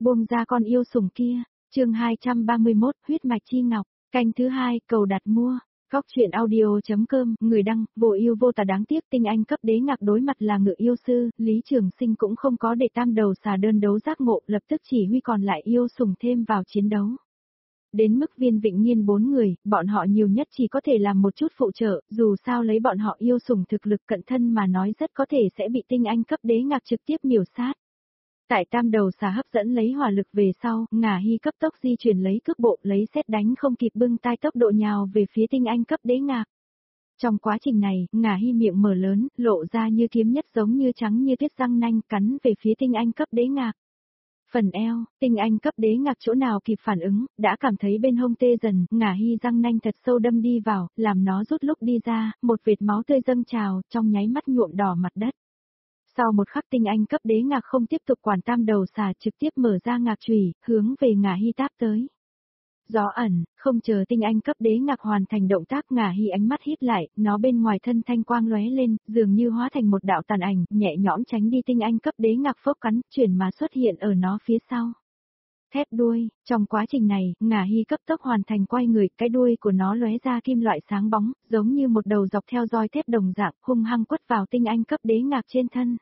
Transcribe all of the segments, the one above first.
Buông ra con yêu sủng kia. Chương 231, huyết mạch chi ngọc, canh thứ 2, cầu đặt mua. Góc truyện audio.com, người đăng, vô yêu vô tà đáng tiếc tinh anh cấp đế ngạc đối mặt là ngự yêu sư, Lý Trường Sinh cũng không có để tam đầu xà đơn đấu giác ngộ, lập tức chỉ huy còn lại yêu sủng thêm vào chiến đấu. Đến mức Viên Vịnh Nhiên 4 người, bọn họ nhiều nhất chỉ có thể làm một chút phụ trợ, dù sao lấy bọn họ yêu sủng thực lực cận thân mà nói rất có thể sẽ bị tinh anh cấp đế ngạc trực tiếp miểu sát. Tại tam đầu xà hấp dẫn lấy hỏa lực về sau, Ngả Hy cấp tốc di chuyển lấy cước bộ lấy sét đánh không kịp bưng tai tốc độ nhào về phía tinh anh cấp đế ngạc. Trong quá trình này, Ngả Hy miệng mở lớn, lộ ra như kiếm nhất giống như trắng như tuyết răng nanh cắn về phía tinh anh cấp đế ngạc. Phần eo, tinh anh cấp đế ngạc chỗ nào kịp phản ứng, đã cảm thấy bên hông tê dần, Ngả Hy răng nanh thật sâu đâm đi vào, làm nó rút lúc đi ra, một vệt máu tươi dâng trào, trong nháy mắt nhuộm đỏ mặt đất. Sau một khắc tinh anh cấp đế ngạc không tiếp tục quản tam đầu xà trực tiếp mở ra ngạc chùy, hướng về Ngả Hy táp tới. Gió ẩn, không chờ tinh anh cấp đế ngạc hoàn thành động tác Ngả Hy ánh mắt hít lại, nó bên ngoài thân thanh quang lóe lên, dường như hóa thành một đạo tàn ảnh, nhẹ nhõm tránh đi tinh anh cấp đế ngạc phốc cắn, chuyển mà xuất hiện ở nó phía sau. Thép đuôi, trong quá trình này, Ngả Hy cấp tốc hoàn thành quay người, cái đuôi của nó lóe ra kim loại sáng bóng, giống như một đầu dọc theo roi thép đồng dạng, hung hăng quất vào tinh anh cấp đế ngạc trên thân.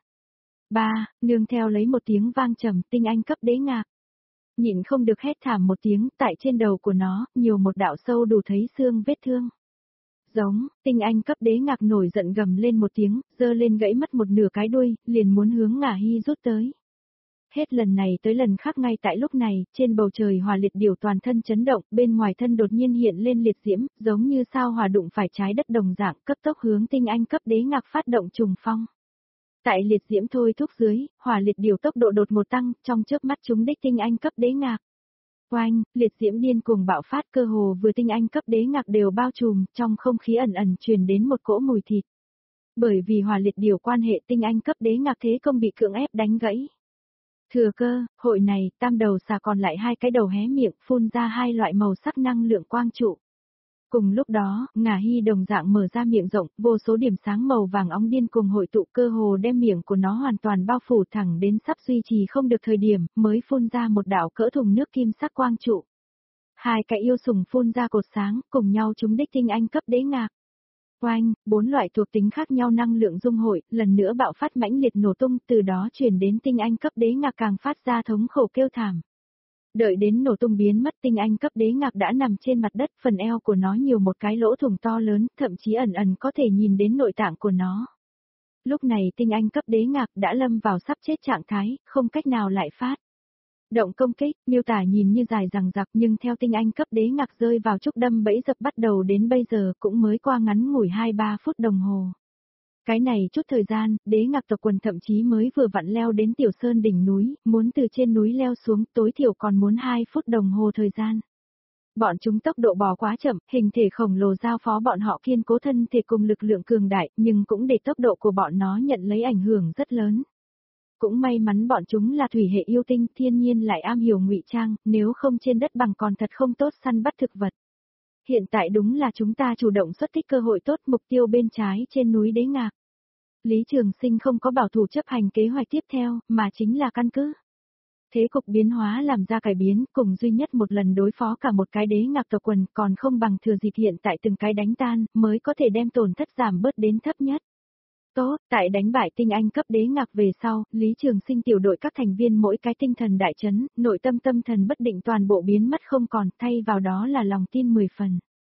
Nương theo lấy một tiếng vang trầm, tinh anh cấp đế ngạc. Nhịn không được hét thảm một tiếng, tại trên đầu của nó, nhiều một đạo sâu đủ thấy xương vết thương. Giống, tinh anh cấp đế ngạc nổi giận gầm lên một tiếng, giơ lên gãy mất một nửa cái đuôi, liền muốn hướng Ngả Hy rút tới. Hết lần này tới lần khác ngay tại lúc này, trên bầu trời hỏa liệt điểu toàn thân chấn động, bên ngoài thân đột nhiên hiện lên liệt diễm, giống như sao hỏa đụng phải trái đất đồng dạng, cấp tốc hướng tinh anh cấp đế ngạc phát động trùng phong. Tại liệt diễm thôi thúc dưới, hỏa liệt điểu tốc độ đột ngột tăng, trong chớp mắt chúng đích tinh anh cấp đế ngạc. Oanh, liệt diễm điên cuồng bạo phát cơ hồ vừa tinh anh cấp đế ngạc đều bao trùm, trong không khí ẩn ẩn truyền đến một cỗ mùi thịt. Bởi vì hỏa liệt điểu quan hệ tinh anh cấp đế ngạc thế công bị cưỡng ép đánh gãy. Thừa cơ, hội này, tam đầu xà còn lại hai cái đầu hé miệng, phun ra hai loại màu sắc năng lượng quang trụ. Cùng lúc đó, Ngả Hy đồng dạng mở ra miệng rộng, vô số điểm sáng màu vàng óng điên cùng hội tụ cơ hồ đem miệng của nó hoàn toàn bao phủ thẳng đến sắp duy trì không được thời điểm, mới phun ra một đạo cỡ thùng nước kim sắc quang trụ. Hai cái yêu sủng phun ra cột sáng, cùng nhau trúng đích tinh anh cấp đế ngạc. Oanh, 4 loại thuộc tính khác nhau năng lượng dung hội, lần nữa bạo phát mãnh liệt nổ tung, từ đó truyền đến tinh anh cấp đế ngạc càng phát ra thống khổ kêu thảm. Đợi đến nổ tung biến mất tinh anh cấp đế ngạc đã nằm trên mặt đất, phần eo của nó nhiều một cái lỗ thủng to lớn, thậm chí ẩn ẩn có thể nhìn đến nội tạng của nó. Lúc này tinh anh cấp đế ngạc đã lâm vào sắp chết trạng thái, không cách nào lại phát động công kích, miêu tả nhìn như dài dằng dặc nhưng theo tinh anh cấp đế ngạc rơi vào trúc đâm bẫy dập bắt đầu đến bây giờ cũng mới qua ngắn ngủi 2-3 phút đồng hồ. Cái này chút thời gian, đế ngạc tộc quần thậm chí mới vừa vặn leo đến tiểu sơn đỉnh núi, muốn từ trên núi leo xuống tối thiểu còn muốn 2 phút đồng hồ thời gian. Bọn chúng tốc độ bò quá chậm, hình thể khổng lồ giao phó bọn họ kiên cố thân thể cùng lực lượng cường đại, nhưng cũng để tốc độ của bọn nó nhận lấy ảnh hưởng rất lớn. Cũng may mắn bọn chúng là thủy hệ yêu tinh, thiên nhiên lại am hiểu ngụy trang, nếu không trên đất bằng còn thật không tốt săn bắt thực vật. Hiện tại đúng là chúng ta chủ động xuất kích cơ hội tốt, mục tiêu bên trái trên núi đế ngạc. Lý Trường Sinh không có bảo thủ chấp hành kế hoạch tiếp theo, mà chính là căn cứ. Thế cục biến hóa làm ra cải biến, cùng duy nhất một lần đối phó cả một cái đế ngạc tộc quần, còn không bằng thừa dịp hiện tại từng cái đánh tan, mới có thể đem tổn thất giảm bớt đến thấp nhất. Tốt, tại đánh bại tinh anh cấp đế ngạc về sau, Lý Trường Sinh tiểu đội các thành viên mỗi cái tinh thần đại chấn, nội tâm tâm thần bất định toàn bộ biến mất không còn, thay vào đó là lòng tin 10 phần.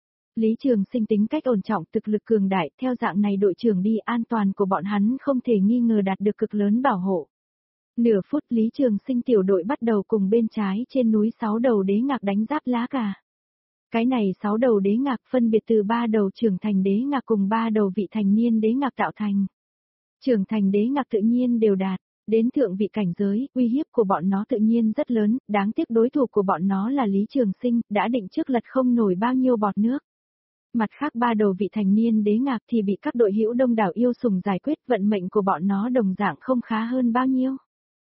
Lý Trường Sinh tính cách ổn trọng, thực lực cường đại, theo dạng này đội trưởng đi, an toàn của bọn hắn không thể nghi ngờ đạt được cực lớn bảo hộ. Nửa phút Lý Trường Sinh tiểu đội bắt đầu cùng bên trái trên núi 6 đầu đế ngạc đánh giáp lá cà. Cái này 6 đầu đế ngạc phân biệt từ 3 đầu trưởng thành đế ngạc cùng 3 đầu vị thành niên đế ngạc tạo thành. Trưởng thành đế ngạc tự nhiên đều đạt đến thượng vị cảnh giới, uy hiếp của bọn nó tự nhiên rất lớn, đáng tiếc đối thủ của bọn nó là Lý Trường Sinh, đã định trước lật không nổi bao nhiêu bọt nước. Mặt khác 3 đầu vị thành niên đế ngạc thì bị các đội hữu đông đảo yêu sủng giải quyết, vận mệnh của bọn nó đồng dạng không khá hơn bao nhiêu.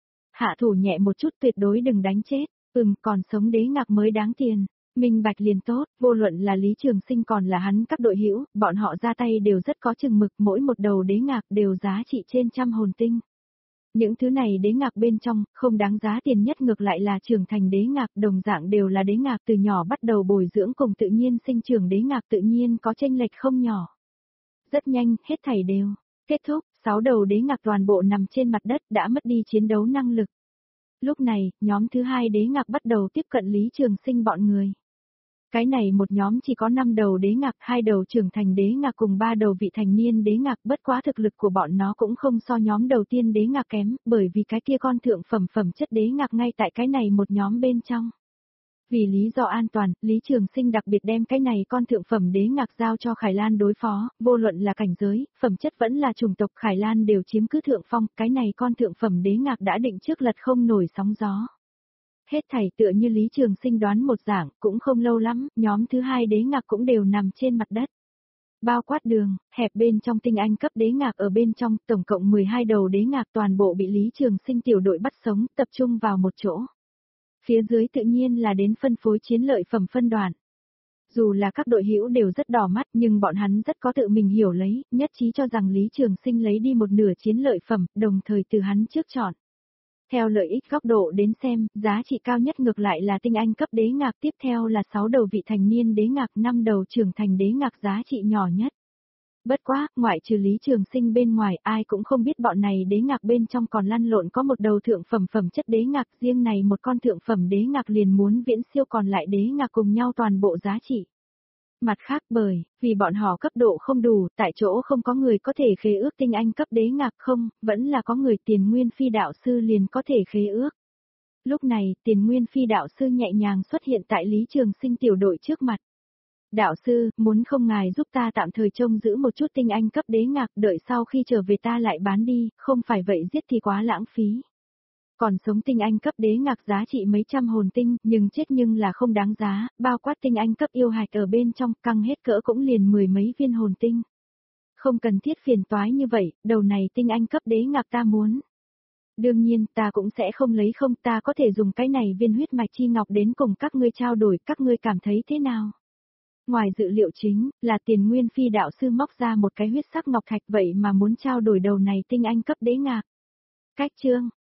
Hạ thủ nhẹ một chút tuyệt đối đừng đánh chết, còn sống đế ngạc mới đáng tiền. Minh bạch liền tốt, vô luận là Lý Trường Sinh còn là hắn các đội hữu, bọn họ ra tay đều rất có chừng mực, mỗi một đầu đế ngạc đều giá trị trên trăm hồn tinh. Những thứ này đế ngạc bên trong, không đáng giá tiền nhất ngược lại là trưởng thành đế ngạc, đồng dạng đều là đế ngạc từ nhỏ bắt đầu bồi dưỡng cùng tự nhiên sinh trưởng đế ngạc tự nhiên có chênh lệch không nhỏ. Rất nhanh, hết thảy đều kết thúc, 6 đầu đế ngạc toàn bộ nằm trên mặt đất đã mất đi chiến đấu năng lực. Lúc này, nhóm thứ 2 đế ngạc bắt đầu tiếp cận Lý Trường Sinh bọn người. Cái này một nhóm chỉ có 5 đầu đế ngạc, 2 đầu trưởng thành đế ngạc cùng 3 đầu vị thành niên đế ngạc, bất quá thực lực của bọn nó cũng không so nhóm đầu tiên đế ngạc kém, bởi vì cái kia con thượng phẩm chất đế ngạc ngay tại cái này một nhóm bên trong. Vì lý do an toàn, Lý Trường Sinh đặc biệt đem cái này con thượng phẩm đế ngạc giao cho Khải Lan đối phó, vô luận là cảnh giới, phẩm chất vẫn là chủng tộc Khải Lan đều chiếm cứ thượng phong, cái này con thượng phẩm đế ngạc đã định trước lật không nổi sóng gió. Hết thảy tựa như Lý Trường Sinh đoán một dạng, cũng không lâu lắm, nhóm thứ 2 đế ngạc cũng đều nằm trên mặt đất. Bao quát đường, hẹp bên trong tinh anh cấp đế ngạc ở bên trong, tổng cộng 12 đầu đế ngạc toàn bộ bị Lý Trường Sinh tiểu đội bắt sống, tập trung vào một chỗ. Phía dưới tự nhiên là đến phân phối chiến lợi phẩm phân đoạn. Dù là các đội hữu đều rất đỏ mắt nhưng bọn hắn rất có tự mình hiểu lấy, nhất trí cho rằng Lý Trường Sinh lấy đi một nửa chiến lợi phẩm, đồng thời từ hắn trước chọn. Theo lợi ích góc độ đến xem, giá trị cao nhất ngược lại là tinh anh cấp đế ngạc, tiếp theo là 6 đầu vị thành niên đế ngạc, 5 đầu trưởng thành đế ngạc giá trị nhỏ nhất. Bất quá, ngoại trừ Lý Trường Sinh bên ngoài ai cũng không biết bọn này đế ngạc bên trong còn lăn lộn có một đầu thượng phẩm chất đế ngạc, riêng này một con thượng phẩm đế ngạc liền muốn viễn siêu còn lại đế ngạc cùng nhau toàn bộ giá trị. Mặt khác vì bọn họ cấp độ không đủ, tại chỗ không có người có thể khế ước tinh anh cấp đế ngạc không, vẫn là có người tiền nguyên phi đạo sư liền có thể khế ước. Lúc này, tiền nguyên phi đạo sư nhẹ nhàng xuất hiện tại Lý Trường Sinh tiểu đội trước mặt. Đạo sư, muốn không ngài giúp ta tạm thời trông giữ một chút tinh anh cấp đế ngạc, đợi sau khi trở về ta lại bán đi, không phải vậy giết thì quá lãng phí. Còn sống tinh anh cấp đế ngạc giá trị mấy trăm hồn tinh, nhưng chết nhưng là không đáng giá, bao quát tinh anh cấp yêu hạch ở bên trong, căng hết cỡ cũng liền 10 mấy viên hồn tinh. Không cần thiết phiền toái như vậy, đầu này tinh anh cấp đế ngạc ta muốn. Đương nhiên, ta cũng sẽ không lấy không, ta có thể dùng cái này viên huyết mạch chi ngọc đến cùng các ngươi trao đổi, các ngươi cảm thấy thế nào? Ngoài dự liệu chính, là tiền nguyên phi đạo sư móc ra một cái huyết sắc ngọc thạch vậy mà muốn trao đổi đầu này tinh anh cấp đế ngạc. Cách chương